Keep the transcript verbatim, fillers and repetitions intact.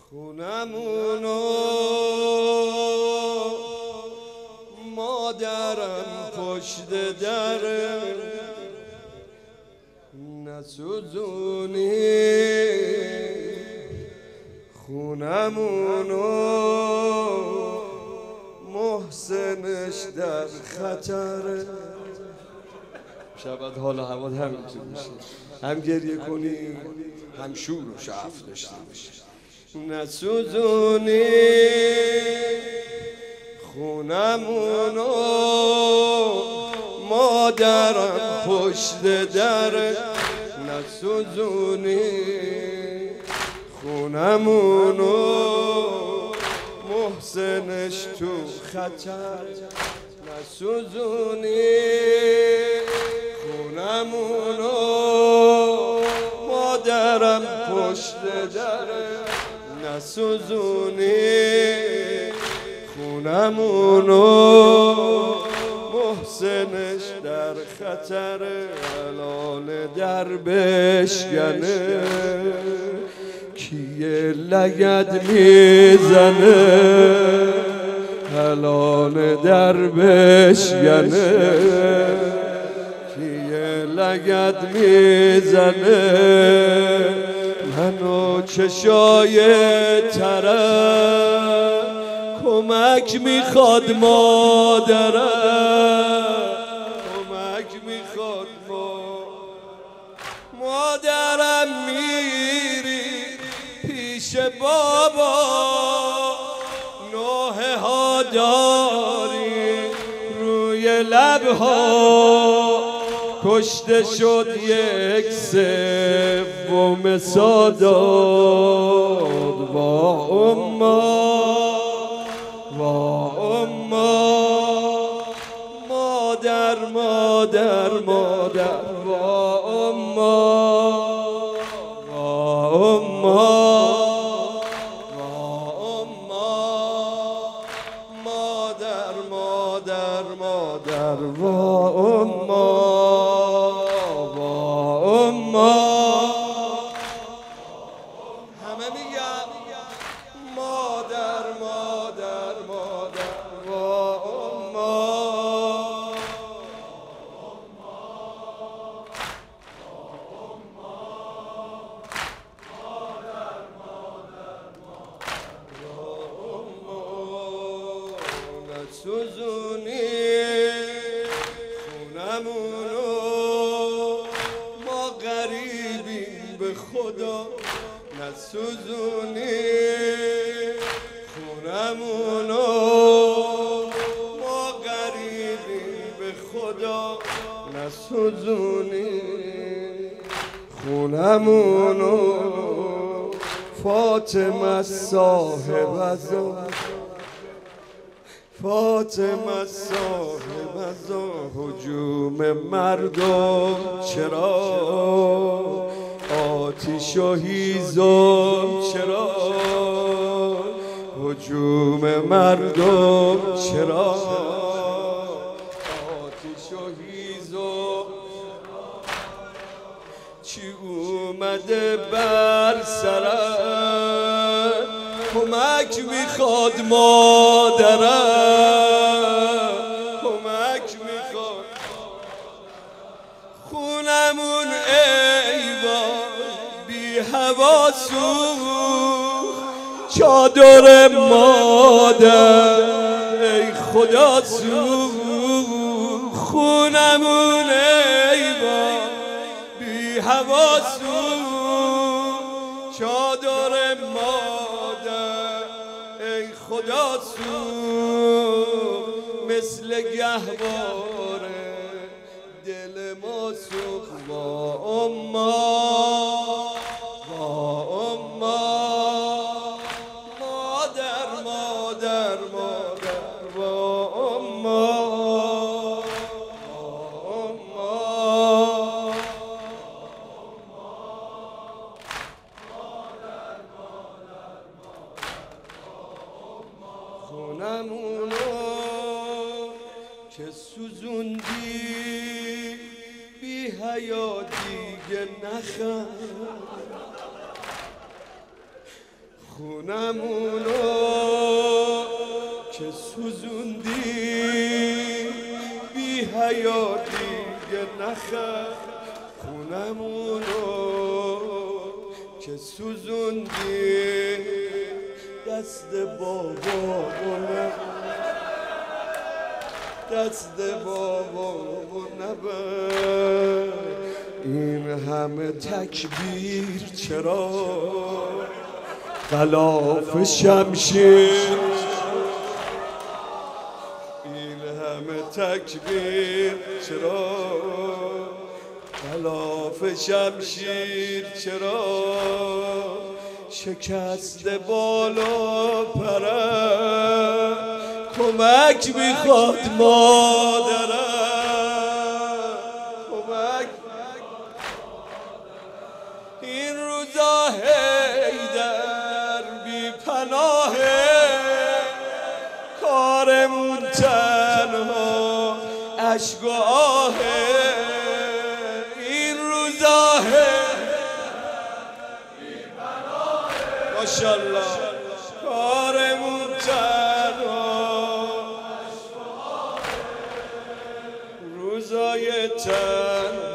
خونمونو مادرم پشت در نسوزونی، خونمونو محسنش در خطر. شاید حال و هوا همینجور میشه، هم گریه کنی هم شور و شعف داشته باشی. نسوزونی خونمونو مادرم پشت در نسوزونی، خونمونو محسنش تو خطر نسوزونی، خونمونو مادرم پشت در نسوزونی، خونمونو محسنش در خطر. الان در بشکنه کیه لگد میزنه، الان در بشکنه کیه لگد میزنه. منو چشای ترم کمک میخواد مادرم، کمک میخواد مادرم. میری پیش بابا نوحه ها داری روی لبها، کشته شد یک سوم سادات. با اما با اما مادر مادر مادر با اما با اما با اما مادر مادر مادر با اما با اما. همه میگن مادر مادر مادر با اما. نسوزونی خونمونو ما غریبیم به خدا، نسوزونی خونمونو ما غریبیم به خدا، نسوزونی خونمونو. فاطمه صاحب ازا، فاطمه صاحب ازا، هجوم مردم چرا، آتیش و هیزم چرا، هجوم مردم چرا، آتیش و هیزم. چی اومده بر سرم کمک میخواد مادرم، کمک میخواد. خونمون ای وای بی هوا سوخت، چادر مادر ای خدا سوخت. خونمون ای وای بی هوا سوخت، چادر مادر ای خدا سوخت. مثل گهواره دل ما سوخت. با اما با اما مادر مادر مادر با اما با اما خونمونو که سوزوندی بی حیا دیگه نخند. خونمونو که سوزوندی بی حیاتی نخر خونمونو که سوزوندی دست بابامو دست بابامو نبر این همه تکبیر چرا غلاف شمشیر این همه تکبیر چرا غلاف شمشیر چرا شکست بالا پرم کمک میخواد مادرم کمک این روزا حیدر بی پناهه کارمون تنها عشق و آهه این روزا بی پناهه ماشاءالله کارمون تنها روزای تن